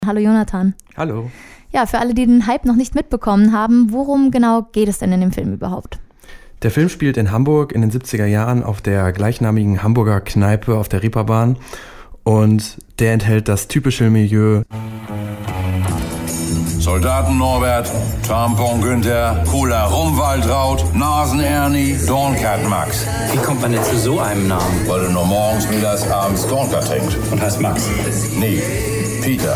Hallo Jonathan. Hallo. Ja, für alle, die den Hype noch nicht mitbekommen haben, worum genau geht es denn in dem Film überhaupt? Der Film spielt in Hamburg in den 70er Jahren auf der gleichnamigen Hamburger Kneipe auf der Reeperbahn und der enthält das typische Milieu. Soldaten Norbert, Tampon Günther, Cooler Rumwaldraut, Nasen-Ernie, Dornkat Max. Wie kommt man denn zu so einem Namen? Weil er nur morgens, mittags, abends Dornkat trinkt. Und heißt Max? Nee, Peter.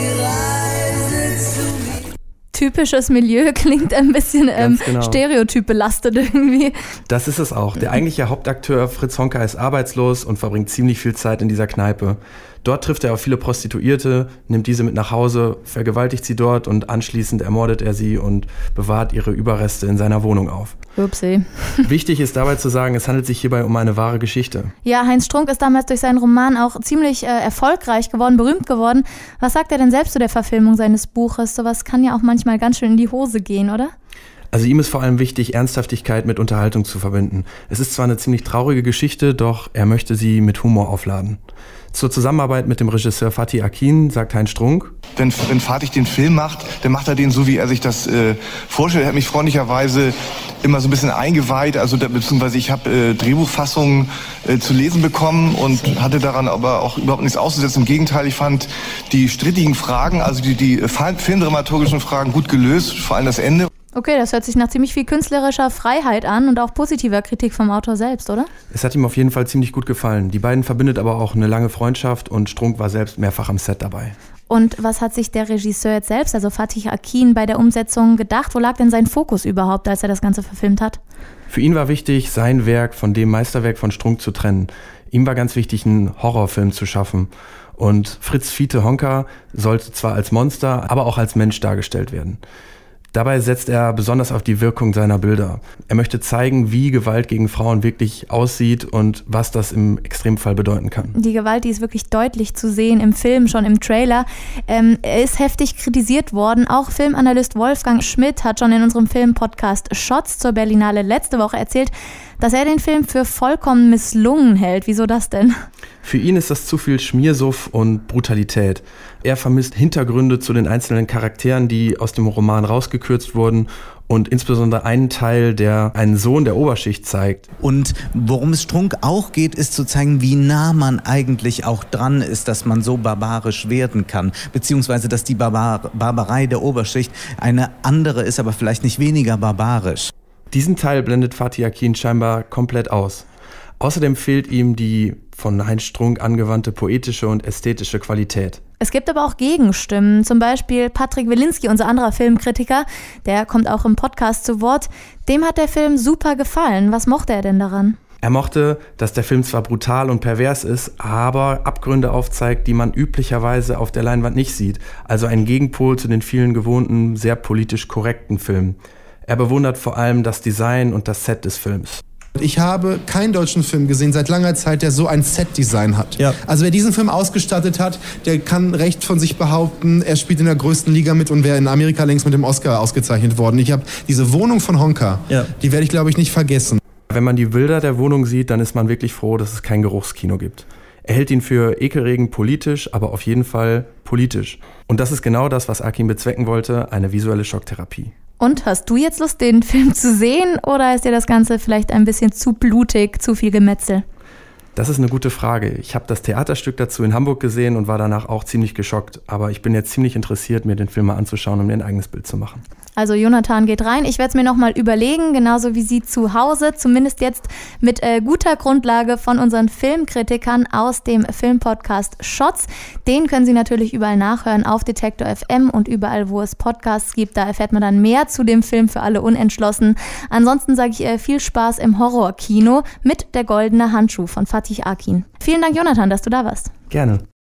Typisches Milieu klingt ein bisschen genau. stereotypbelastet irgendwie. Das ist es auch. Der eigentliche Hauptakteur Fritz Honka ist arbeitslos und verbringt ziemlich viel Zeit in dieser Kneipe. Dort trifft er auf viele Prostituierte, nimmt diese mit nach Hause, vergewaltigt sie dort und anschließend ermordet er sie und bewahrt ihre Überreste in seiner Wohnung auf. Upsi. Wichtig ist dabei zu sagen, es handelt sich hierbei um eine wahre Geschichte. Ja, Heinz Strunk ist damals durch seinen Roman auch ziemlich erfolgreich geworden, berühmt geworden. Was sagt er denn selbst zu der Verfilmung seines Buches? Sowas kann ja auch manchmal ganz schön in die Hose gehen, oder? Also ihm ist vor allem wichtig, Ernsthaftigkeit mit Unterhaltung zu verbinden. Es ist zwar eine ziemlich traurige Geschichte, doch er möchte sie mit Humor aufladen. Zur Zusammenarbeit mit dem Regisseur Fatih Akin sagt Heinz Strunk: Wenn Fatih den Film macht, dann macht er den so, wie er sich das vorstellt. Er hat mich freundlicherweise immer so ein bisschen eingeweiht, beziehungsweise ich habe Drehbuchfassungen zu lesen bekommen und hatte daran aber auch überhaupt nichts auszusetzen. Im Gegenteil, ich fand die strittigen Fragen, also die filmdramaturgischen Fragen gut gelöst, vor allem das Ende. Okay, das hört sich nach ziemlich viel künstlerischer Freiheit an und auch positiver Kritik vom Autor selbst, oder? Es hat ihm auf jeden Fall ziemlich gut gefallen. Die beiden verbindet aber auch eine lange Freundschaft und Strunk war selbst mehrfach am Set dabei. Und was hat sich der Regisseur jetzt selbst, also Fatih Akin, bei der Umsetzung gedacht? Wo lag denn sein Fokus überhaupt, als er das Ganze verfilmt hat? Für ihn war wichtig, sein Werk von dem Meisterwerk von Strunk zu trennen. Ihm war ganz wichtig, einen Horrorfilm zu schaffen. Und Fritz Fiete Honka sollte zwar als Monster, aber auch als Mensch dargestellt werden. Dabei setzt er besonders auf die Wirkung seiner Bilder. Er möchte zeigen, wie Gewalt gegen Frauen wirklich aussieht und was das im Extremfall bedeuten kann. Die Gewalt, die ist wirklich deutlich zu sehen im Film, schon im Trailer. Er ist heftig kritisiert worden. Auch Filmanalyst Wolfgang Schmidt hat schon in unserem Film-Podcast Shots zur Berlinale letzte Woche erzählt, dass er den Film für vollkommen misslungen hält. Wieso das denn? Für ihn ist das zu viel Schmiersuff und Brutalität. Er vermisst Hintergründe zu den einzelnen Charakteren, die aus dem Roman rausgekürzt wurden und insbesondere einen Teil, der einen Sohn der Oberschicht zeigt. Und worum es Strunk auch geht, ist zu zeigen, wie nah man eigentlich auch dran ist, dass man so barbarisch werden kann, beziehungsweise dass die Barbarei der Oberschicht eine andere ist, aber vielleicht nicht weniger barbarisch. Diesen Teil blendet Fatih Akin scheinbar komplett aus. Außerdem fehlt ihm die von Heinz Strunk angewandte poetische und ästhetische Qualität. Es gibt aber auch Gegenstimmen, zum Beispiel Patrick Wilinski, unser anderer Filmkritiker, der kommt auch im Podcast zu Wort. Dem hat der Film super gefallen. Was mochte er denn daran? Er mochte, dass der Film zwar brutal und pervers ist, aber Abgründe aufzeigt, die man üblicherweise auf der Leinwand nicht sieht. Also ein Gegenpol zu den vielen gewohnten, sehr politisch korrekten Filmen. Er bewundert vor allem das Design und das Set des Films. Ich habe keinen deutschen Film gesehen seit langer Zeit, der so ein Set-Design hat. Ja. Also wer diesen Film ausgestattet hat, der kann recht von sich behaupten, er spielt in der größten Liga mit und wäre in Amerika längst mit dem Oscar ausgezeichnet worden. Ich habe diese Wohnung von Honka, die werde ich, glaube ich, nicht vergessen. Wenn man die Bilder der Wohnung sieht, dann ist man wirklich froh, dass es kein Geruchskino gibt. Er hält ihn für ekelregend politisch, aber auf jeden Fall politisch. Und das ist genau das, was Akin bezwecken wollte, eine visuelle Schocktherapie. Und hast du jetzt Lust, den Film zu sehen, oder ist dir das Ganze vielleicht ein bisschen zu blutig, zu viel Gemetzel? Das ist eine gute Frage. Ich habe das Theaterstück dazu in Hamburg gesehen und war danach auch ziemlich geschockt. Aber ich bin jetzt ziemlich interessiert, mir den Film mal anzuschauen, um mir ein eigenes Bild zu machen. Also Jonathan geht rein. Ich werde es mir nochmal überlegen, genauso wie Sie zu Hause. Zumindest jetzt mit guter Grundlage von unseren Filmkritikern aus dem Filmpodcast Shots. Den können Sie natürlich überall nachhören auf Detektor FM und überall, wo es Podcasts gibt. Da erfährt man dann mehr zu dem Film für alle Unentschlossen. Ansonsten sage ich viel Spaß im Horrorkino mit Der goldene Handschuh von Fatih Akin. Vielen Dank, Jonathan, dass du da warst. Gerne.